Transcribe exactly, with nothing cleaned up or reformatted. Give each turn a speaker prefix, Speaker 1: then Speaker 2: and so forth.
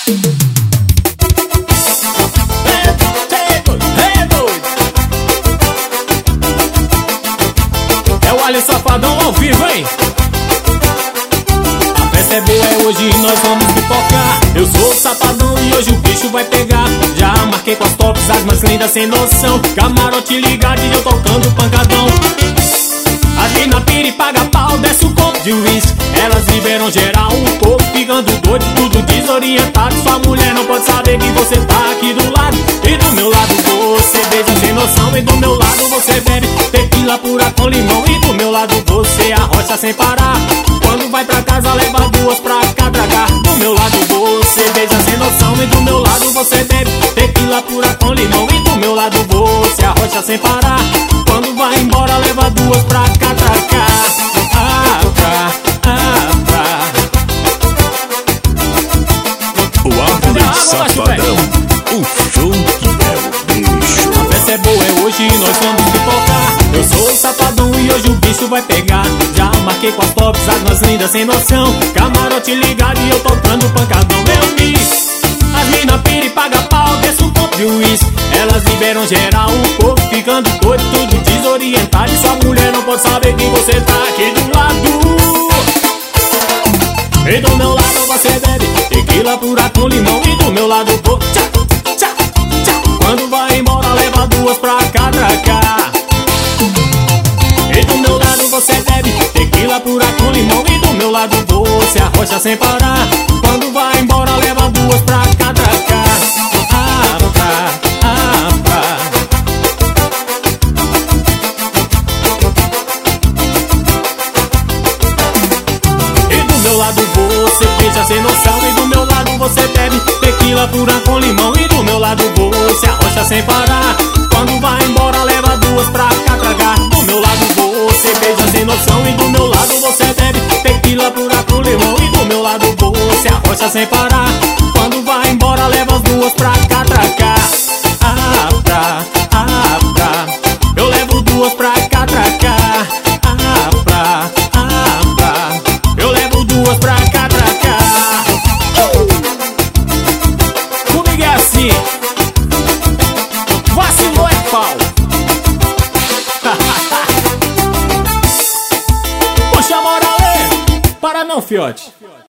Speaker 1: É o Alisson Safadão ao vivo, hein? A festa é boa, é hoje e nós vamos pipocar. Eu sou o Safadão e hoje o bicho vai pegar. Já marquei com as tops, as mais lindas sem noção. Camarote ligado e eu tocando pancadão. As mina pira e paga pau, desce o copo de uísque. Elas liberam geral, o povo ficando doido, tudo desorientado. Sua mulher não pode saber que você tá aqui do lado. E do meu lado você beija sem noção. E do meu lado você bebe tequila pura com limão. E do meu lado você arrocha sem parar. Quando vai pra casa leva duas pra cá tragar. Do meu lado você beija sem noção. E do meu lado você bebe tequila pura com limão. E do meu lado você arrocha sem parar. Quando vai embora leva duas pra cá tragar. Ah, pra, ah, pra.
Speaker 2: O Alisson Safadão, o show que é o bicho.
Speaker 1: A festa é boa, é hoje e nós vamos pipocar. Eu sou o Safadão e hoje o bicho vai pegar. Já marquei com as tops, as mais lindas sem noção. Camarote ligado e eu tocando pancadão. Meu miss, as mina pira e paga pau, desce um copo de uísque. Elas liberam geral, o povo ficando doido, tudo desorientado. E sua mulher não pode saber que você tá aqui do lado. E do meu lado você bebe tequila pura com limão. E do meu lado vou tchá, tchá, tchá. Quando vai embora leva duas pra cá tracar. E do meu lado você bebe tequila pura com limão. E do meu lado você arrocha sem parar. Quando vai embora leva duas pra cá tracar. Ah, pra, ah, pra. E do meu lado você beija sem noção. E do meu lado você bebe tequila pura com limão. E do meu lado você arrocha sem parar. Quando vai embora leva duas pra cá tragar. Do meu lado você beija sem noção. E do meu lado você bebe tequila pura com limão. E do meu lado você arrocha sem parar. Quando vai embora leva as duas pra cá tragar. Ah, pra, ah, pra. Eu levo duas pra cá tragar. Ah, pra, ah, pra. Eu levo duas pra cá tragar. uh! Comigo é assim. Vacilou é pau. Puxa a moral aí. Para não, fiote.